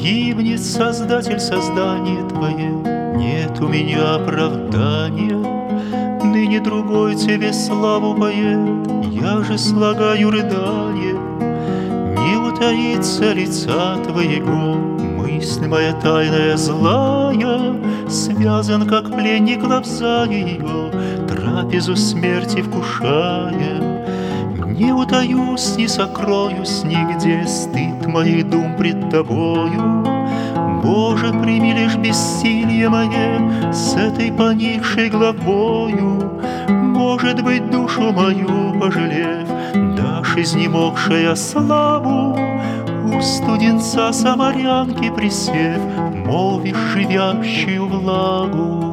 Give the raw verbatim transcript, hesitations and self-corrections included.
Гибнет Создатель создания Твое, нет у меня оправдания. Ныне другой Тебе славу поет, я же слагаю рыдание. Не утаится лица Твоего, мысль моя тайная злая, связан, как пленник, лобзая ее, трапезу смерти вкушая. Не утаюсь, не сокроюсь нигде, стыд моих дум пред Тобою. Боже, прими лишь бессилие мое с этой поникшей главою. Может быть, душу мою пожалев, дашь изнемогшая славу. У студенца самарянки присев, молвишь живящую влагу.